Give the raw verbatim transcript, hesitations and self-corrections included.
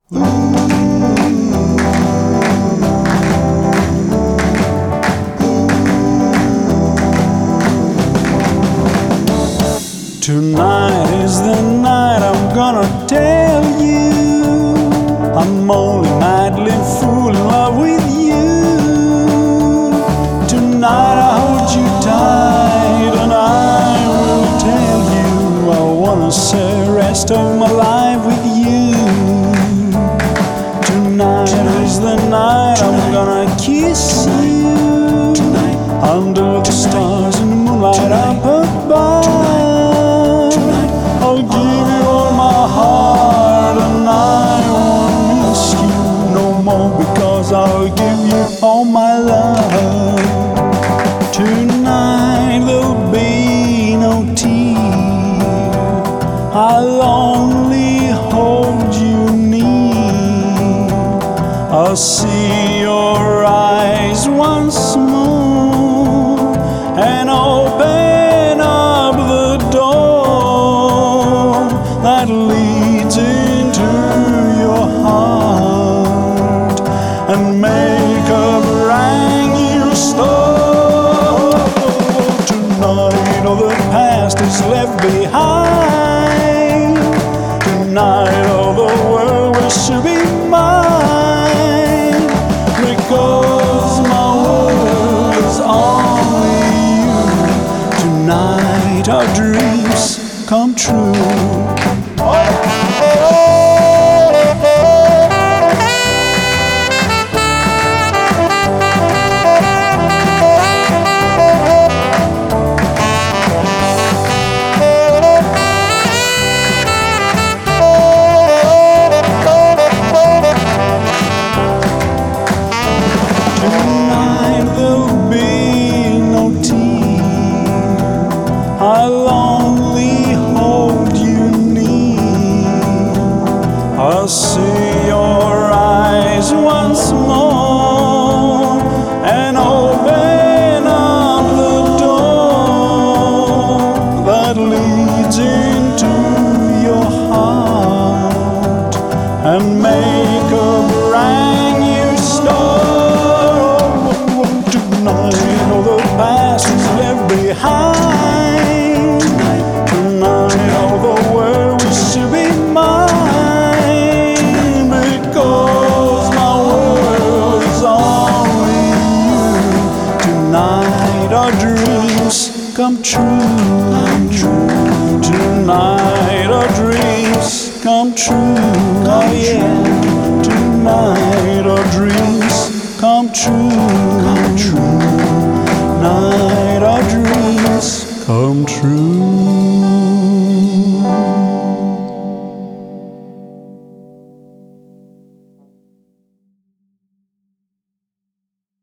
Tonight is the night I'm gonna tell you I'm only madly full in love with you. Tonight I hold you tight and I will tell you I wanna share the rest of my life with you. Tonight, Tonight is the night Tonight. I'm gonna kiss you Tonight. Under the stars and the moonlight Tonight. Up above. I'll give you all my heart and I won't miss you no more, because I'll give you all my love. Tonight there'll be no tear, I'll only hold you near. I'll see your eyes once more and open up the door that leads into your heart and make a brand new start. Tonight all the past is left behind. Tonight all the world will should be mine, because my world is only you. Tonight our dreams come true. I'll only hold you near. I'll see your eyes once more and open up the door that leads into your heart and make a brand new start. Tonight all the past is left behind. Our dreams come true. Come true. Tonight our dreams come true. Oh yeah. Tonight our dreams come true. Come true. Tonight our dreams come true.